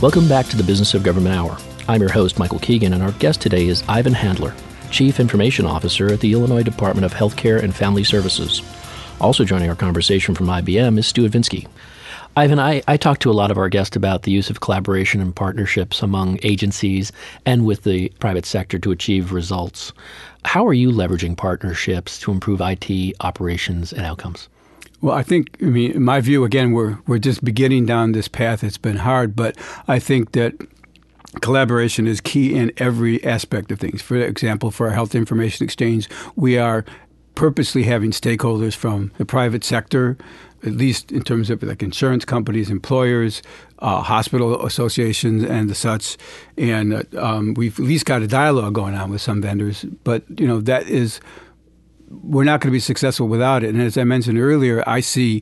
Welcome back to the Business of Government Hour. I'm your host, Michael Keegan, and our guest today is Ivan Handler, Chief Information Officer at the Illinois Department of Healthcare and Family Services. Also joining our conversation from IBM is Stu Advinsky. Ivan, I talked to a lot of our guests about the use of collaboration and partnerships among agencies and with the private sector to achieve results. How are you leveraging partnerships to improve IT operations and outcomes? Well, I think, in my view, again, we're just beginning down this path. It's been hard, but I think that collaboration is key in every aspect of things. For example, for our Health Information Exchange, we are purposely having stakeholders from the private sector, at least in terms of like insurance companies, employers, hospital associations, and the such. And we've at least got a dialogue going on with some vendors. But, that is, we're not going to be successful without it. And as I mentioned earlier, I see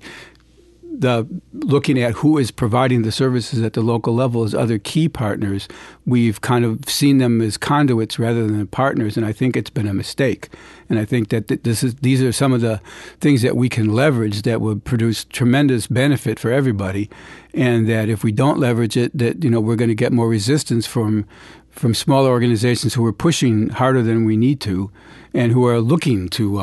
looking at who is providing the services at the local level as other key partners. We've kind of seen them as conduits rather than partners, and I think it's been a mistake. And I think that these are some of the things that we can leverage that would produce tremendous benefit for everybody, and that if we don't leverage it, that we're going to get more resistance from smaller organizations who are pushing harder than we need to, and who are looking to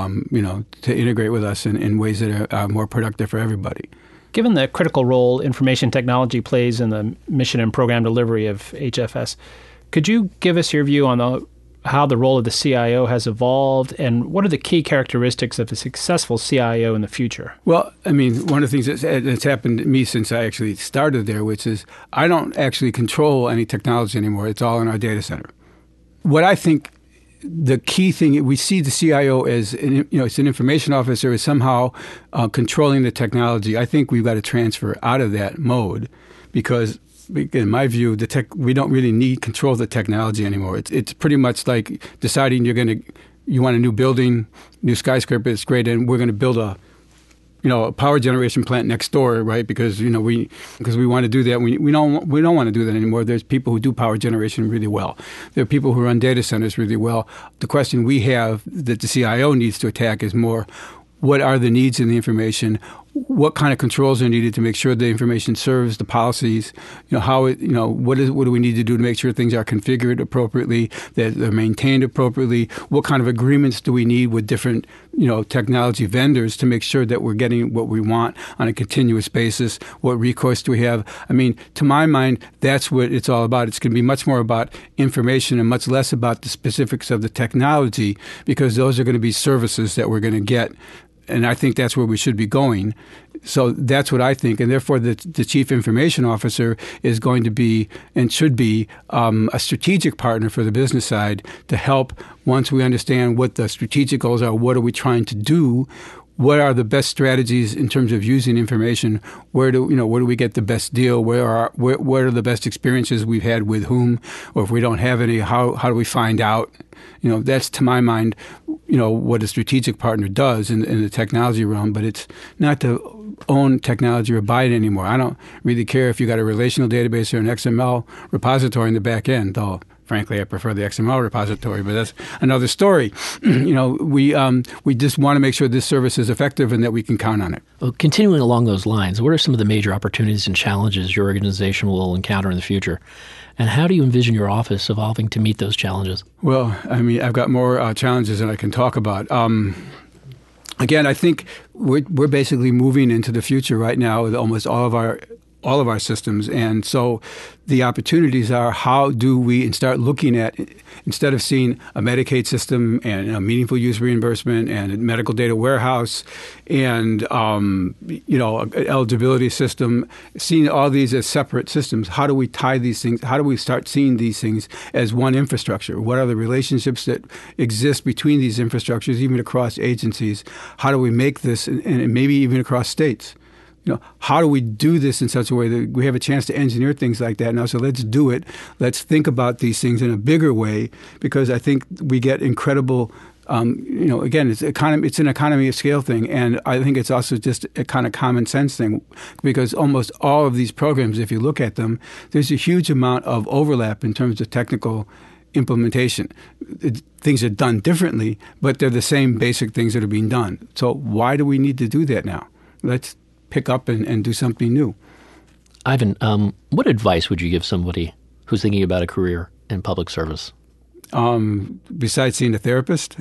to integrate with us in ways that are more productive for everybody. Given the critical role information technology plays in the mission and program delivery of HFS, could you give us your view on how the role of the CIO has evolved, and what are the key characteristics of a successful CIO in the future? Well, one of the things that's happened to me since I actually started there, which is I don't actually control any technology anymore. It's all in our data center. What I think the key thing, we see the CIO as, it's an information officer, is somehow controlling the technology. I think we've got to transfer out of that mode because, in my view, we don't really need control of the technology anymore. It's pretty much like deciding you want a new building, new skyscraper. It's great, and we're going to build a power generation plant next door, right? Because we want to do that. We don't want to do that anymore. There's people who do power generation really well. There are people who run data centers really well. The question we have that the CIO needs to attack is more, what are the needs in the information? What kind of controls are needed to make sure the information serves the policies? What do we need to do to make sure things are configured appropriately, that they're maintained appropriately? What kind of agreements do we need with different, technology vendors to make sure that we're getting what we want on a continuous basis? What recourse do we have? To my mind, that's what it's all about. It's going to be much more about information and much less about the specifics of the technology, because those are going to be services that we're going to get. And I think that's where we should be going. So that's what I think. And therefore, the Chief Information Officer is going to be and should be a strategic partner for the business side to help, once we understand what the strategic goals are, what are we trying to do, what are the best strategies in terms of using information, where do we get the best deal, what are the best experiences we've had with whom, or if we don't have any, how do we find out? That's, to my mind, what a strategic partner does in the technology realm, but it's not to own technology or buy it anymore. I don't really care if you got a relational database or an XML repository in the back end, though frankly I prefer the XML repository, but that's another story. We just want to make sure this service is effective and that we can count on it. Well, continuing along those lines, what are some of the major opportunities and challenges your organization will encounter in the future? And how do you envision your office evolving to meet those challenges? Well, I've got more challenges than I can talk about. Again, I think we're basically moving into the future right now with almost all of our systems. And so the opportunities are, how do we start looking at, instead of seeing a Medicaid system and a meaningful use reimbursement and a medical data warehouse and an eligibility system, seeing all these as separate systems, how do we tie these things? How do we start seeing these things as one infrastructure? What are the relationships that exist between these infrastructures, even across agencies? How do we make this, and maybe even across states? How do we do this in such a way that we have a chance to engineer things like that now? So let's do it. Let's think about these things in a bigger way, because I think we get incredible, again, it's an economy of scale thing. And I think it's also just a kind of common sense thing, because almost all of these programs, if you look at them, there's a huge amount of overlap in terms of technical implementation. Things are done differently, but they're the same basic things that are being done. So why do we need to do that now? Let's pick up and do something new. Ivan, what advice would you give somebody who's thinking about a career in public service? Besides seeing a therapist?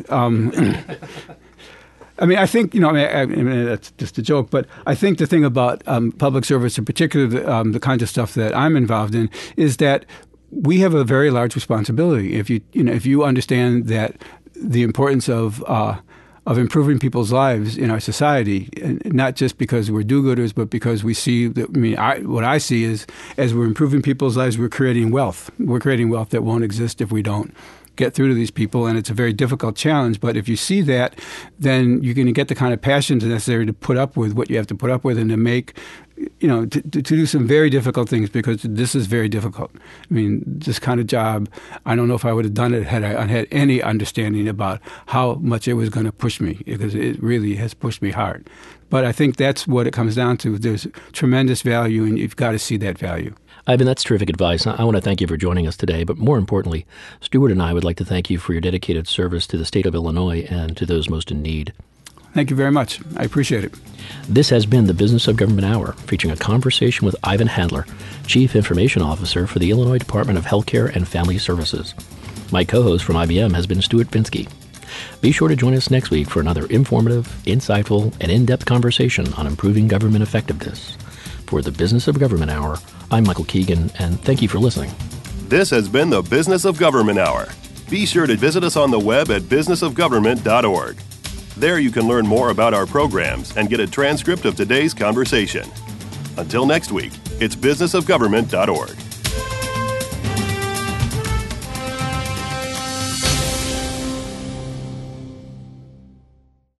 I mean, I think, I mean, that's just a joke, but I think the thing about public service, in particular, the kinds of stuff that I'm involved in, is that we have a very large responsibility. If you understand that the importance of improving people's lives in our society, and not just because we're do-gooders, but because we see that. What I see is, as we're improving people's lives, we're creating wealth. We're creating wealth that won't exist if we don't get through to these people, and it's a very difficult challenge. But if you see that, then you're going to get the kind of passions necessary to put up with what you have to put up with, and to make, to do some very difficult things, because this is very difficult. I mean, this kind of job, I don't know if I would have done it had I had any understanding about how much it was going to push me, because it really has pushed me hard. But I think that's what it comes down to. There's tremendous value, and you've got to see that value. Ivan, that's terrific advice. I want to thank you for joining us today, but more importantly, Stuart and I would like to thank you for your dedicated service to the state of Illinois and to those most in need. Thank you very much. I appreciate it. This has been the Business of Government Hour, featuring a conversation with Ivan Handler, Chief Information Officer for the Illinois Department of Healthcare and Family Services. My co-host from IBM has been Stuart Binsky. Be sure to join us next week for another informative, insightful, and in-depth conversation on improving government effectiveness. For the Business of Government Hour, I'm Michael Keegan, and thank you for listening. This has been the Business of Government Hour. Be sure to visit us on the web at businessofgovernment.org. There you can learn more about our programs and get a transcript of today's conversation. Until next week, it's businessofgovernment.org.